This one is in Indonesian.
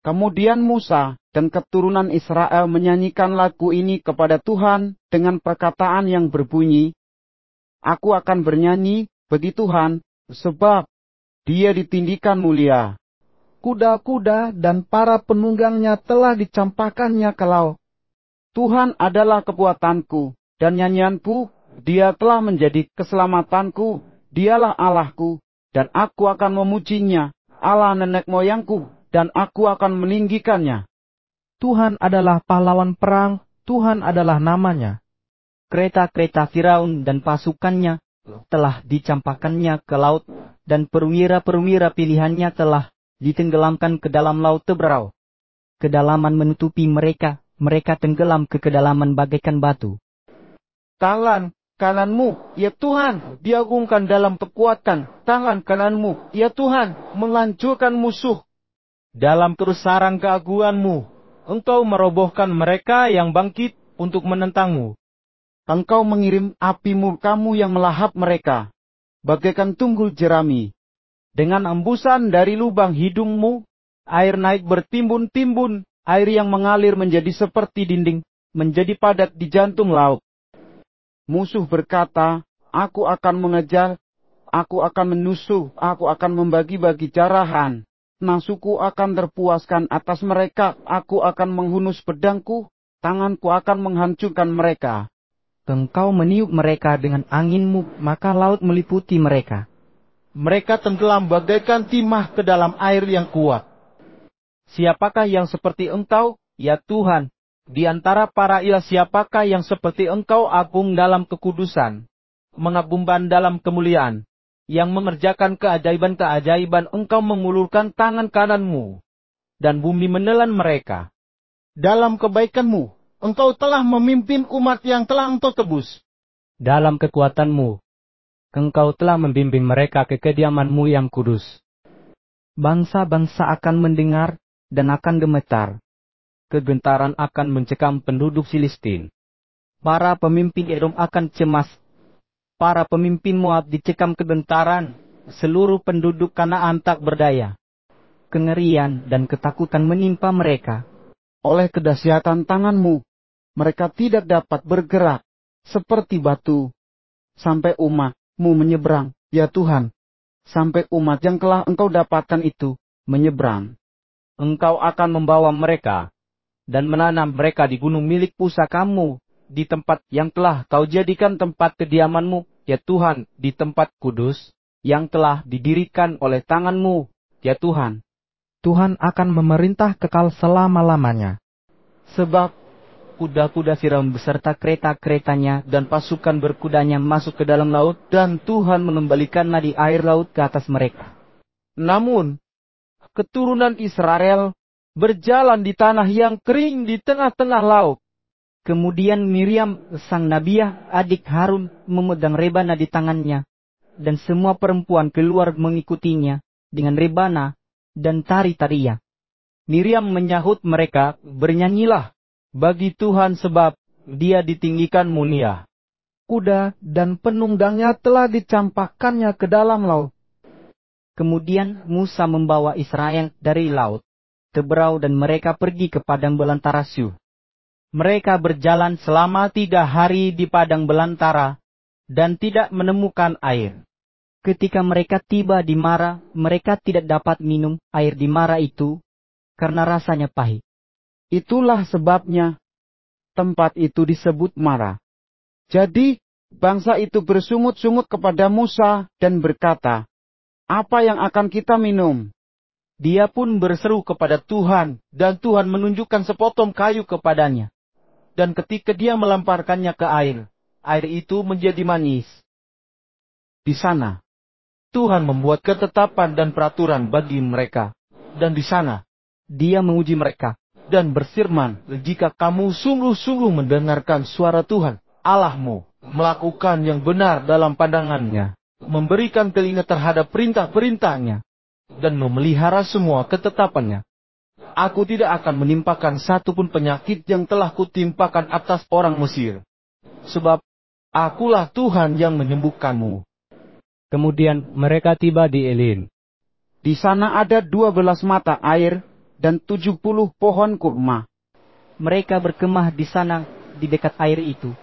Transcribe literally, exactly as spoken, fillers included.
Kemudian Musa dan keturunan Israel menyanyikan lagu ini kepada Tuhan dengan perkataan yang berbunyi, Aku akan bernyanyi bagi Tuhan, sebab Dia ditinggikan mulia. Kuda-kuda dan para penunggangnya telah dicampakkannya ke laut. Tuhan adalah kekuatanku dan nyanyianku, Dia telah menjadi keselamatanku, Dialah Allahku, dan aku akan memujinya, Allah nenek moyangku, dan aku akan meninggikannya. Tuhan adalah pahlawan perang, Tuhan adalah namanya. Kereta-kereta Firaun dan pasukannya telah dicampakkannya ke laut, dan perwira-perwira pilihannya telah ditenggelamkan ke dalam laut Teberau. Kedalaman menutupi mereka, mereka tenggelam ke kedalaman bagaikan batu. Tangan kananmu, ya Tuhan, diagungkan dalam kekuatan. Tangan kananmu, ya Tuhan, menghancurkan musuh. Dalam kebesaran keagunganmu, Engkau merobohkan mereka yang bangkit untuk menentangmu. Engkau mengirim api murkamu yang melahap mereka, bagaikan tunggul jerami. Dengan embusan dari lubang hidungmu, air naik bertimbun-timbun, air yang mengalir menjadi seperti dinding, menjadi padat di jantung laut. Musuh berkata, Aku akan mengejar, aku akan menusuk, aku akan membagi-bagi jarahan. Nafsuku akan terpuaskan atas mereka, aku akan menghunus pedangku, tanganku akan menghancurkan mereka. Engkau meniup mereka dengan anginmu, maka laut meliputi mereka. Mereka tenggelam bagaikan timah ke dalam air yang kuat. Siapakah yang seperti Engkau, ya Tuhan? Di antara para ilah siapakah yang seperti Engkau agung dalam kekudusan, mengagumkan dalam kemuliaan, yang mengerjakan keajaiban-keajaiban? Engkau mengulurkan tangan kananmu, dan bumi menelan mereka. Dalam kebaikanmu, Engkau telah memimpin umat yang telah Engkau tebus. Dalam kekuatanmu, Engkau telah membimbing mereka ke kediaman-Mu yang kudus. Bangsa-bangsa akan mendengar dan akan gemetar. Kegentaran akan mencekam penduduk Filistin. Para pemimpin Edom akan cemas. Para pemimpin Moab dicekam kegentaran. Seluruh penduduk Kanaan tak berdaya. Kengerian dan ketakutan menimpa mereka. Oleh kedahsyatan tanganmu, mereka tidak dapat bergerak seperti batu. Sampai umat-Mu menyeberang, ya Tuhan. Sampai umat yang telah Engkau dapatkan itu menyeberang. Engkau akan membawa mereka dan menanam mereka di gunung milik pusaka-Mu, di tempat yang telah Kau jadikan tempat kediaman-Mu, ya Tuhan, di tempat kudus yang telah didirikan oleh tangan-Mu, ya Tuhan. Tuhan akan memerintah kekal selama-lamanya. Sebab kuda-kuda Firaun beserta kereta-keretanya dan pasukan berkudanya masuk ke dalam laut, dan Tuhan mengembalikan nadi air laut ke atas mereka. Namun, keturunan Israel berjalan di tanah yang kering di tengah-tengah laut. Kemudian Miriam, sang nabiah, adik Harun, memegang rebana di tangannya, dan semua perempuan keluar mengikutinya dengan rebana dan tari-tarian. Miriam menyahut mereka, bernyanyilah bagi Tuhan sebab Dia ditinggikan mulia. Kuda dan penunggangnya telah dicampakkannya ke dalam laut. Kemudian Musa membawa Israel dari laut Teberau dan mereka pergi ke padang belantara Syuh. Mereka berjalan selama tiga hari di padang belantara dan tidak menemukan air. Ketika mereka tiba di Mara, mereka tidak dapat minum air di Mara itu karena rasanya pahit. Itulah sebabnya tempat itu disebut Mara. Jadi bangsa itu bersungut-sungut kepada Musa dan berkata, Apa yang akan kita minum? Dia pun berseru kepada Tuhan, dan Tuhan menunjukkan sepotong kayu kepadanya. Dan ketika dia melemparkannya ke air, air itu menjadi manis. Di sana, Tuhan membuat ketetapan dan peraturan bagi mereka. Dan di sana, Dia menguji mereka, dan berfirman, jika kamu sungguh-sungguh mendengarkan suara Tuhan, Allahmu, melakukan yang benar dalam pandangannya, memberikan telinga terhadap perintah-perintahnya, dan memelihara semua ketetapannya, aku tidak akan menimpakan satu pun penyakit yang telah kutimpakan atas orang Mesir. Sebab akulah Tuhan yang menyembuhkanmu. Kemudian mereka tiba di Elim. Di sana ada dua belas mata air, dan tujuh puluh pohon kurma. Mereka berkemah di sana di dekat air itu.